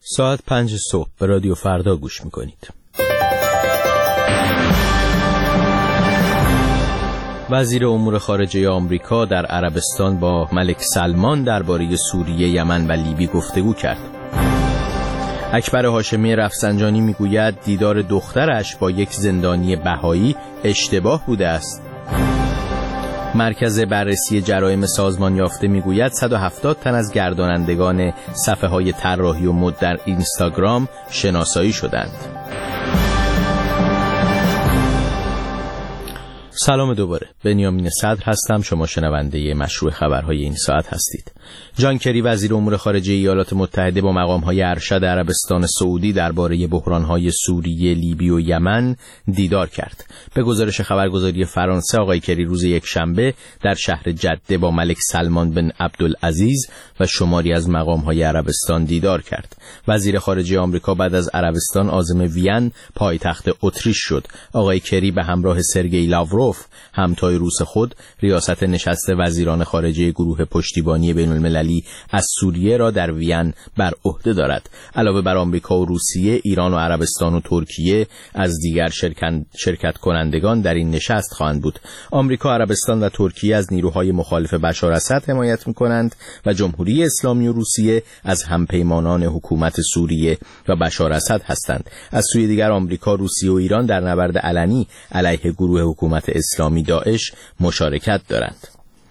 ساعت 5 صبح به رادیو فردا گوش میکنید. وزیر امور خارجه آمریکا در عربستان با ملک سلمان درباره سوریه، یمن و لیبی گفتگو کرد. اکبر هاشمی رفسنجانی میگوید دیدار دخترش با یک زندانی بهایی اشتباه بوده است. مرکز بررسی جرایم سازمان یافته میگوید 170 تن از گردانندگان صفحه‌های طراحی و مد در اینستاگرام شناسایی شدند. سلام دوباره، بنیامین صدر هستم. شما شنونده مشروع خبرهای این ساعت هستید. جان کری وزیر امور خارجه ایالات متحده با مقام‌های ارشد عربستان سعودی درباره بحران‌های سوریه، لیبی و یمن دیدار کرد. به گزارش خبرگزاری فرانسه، آقای کری روز یکشنبه در شهر جده با ملک سلمان بن عبدالعزیز و شماری از مقام‌های عربستان دیدار کرد. وزیر خارجه آمریکا بعد از عربستان عازم وین، پایتخت اتریش شد. آقای کری به همراه سرگئی لاوروف، همتای روس خود، ریاست نشست وزیران خارجه گروه پشتیبانی بین‌المللی از سوریه را در وین بر عهده دارد. علاوه بر آمریکا و روسیه، ایران و عربستان و ترکیه از دیگر شرکت کنندگان در این نشست خواهند بود. آمریکا، عربستان و ترکیه از نیروهای مخالف بشار اسد حمایت می‌کنند و جمهوری اسلامی و روسیه از همپیمانان حکومت سوریه و بشار اسد هستند. از سوی دیگر آمریکا، روسیه و ایران در نبرد علنی علیه گروه حکومت اسلامی داعش مشارکت دارند.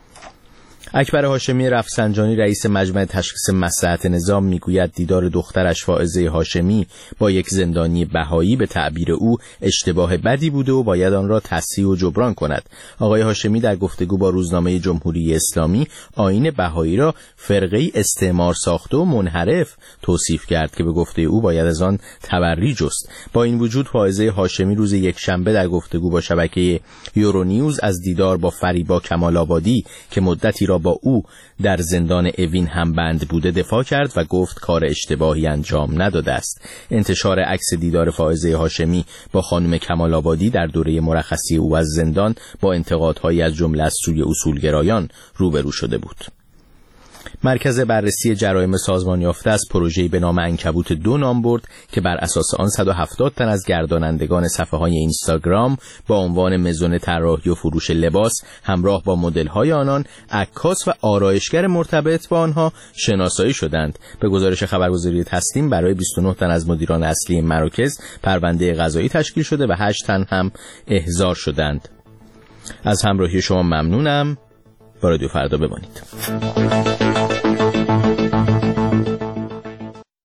اکبر هاشمی رفسنجانی رئیس مجمع تشخیص مصلحت نظام میگوید دیدار دخترش فائزه هاشمی با یک زندانی بهایی به تعبیر او اشتباه بدی بوده و باید آن را تصحیح و جبران کند. آقای هاشمی در گفتگو با روزنامه جمهوری اسلامی آیین بهایی را فرقه‌ای استعمار ساخته و منحرف توصیف کرد که به گفته او باید از آن تبری جست. با این وجود فائزه هاشمی روز یکشنبه در گفتگو با شبکه یورونیوز از دیدار با فریبا کمال‌آبادی که مدتی را با او در زندان اوین هم بند بوده دفاع کرد و گفت کار اشتباهی انجام نداده است. انتشار عکس دیدار فائزه هاشمی با خانم کمال‌آبادی در دوره مرخصی او از زندان با انتقادهایی از جمله از سوی اصولگرایان روبرو شده بود. مرکز بررسی جرایم سازمان یافته از پروژه‌ای به نام عنکبوت 2 نام برد که بر اساس آن 170 تن از گردانندگان صفحه‌های اینستاگرام با عنوان مزون طراحی و فروش لباس همراه با مدل‌های آنان، عکاس و آرایشگر مرتبط با آنها شناسایی شدند. به گزارش خبرگزاری تسنیم برای 29 تن از مدیران اصلی مراکز پرونده قضایی تشکیل شده و 8 تن هم احضار شدند. از همراهی شما ممنونم. با رادیو فردا بمانید.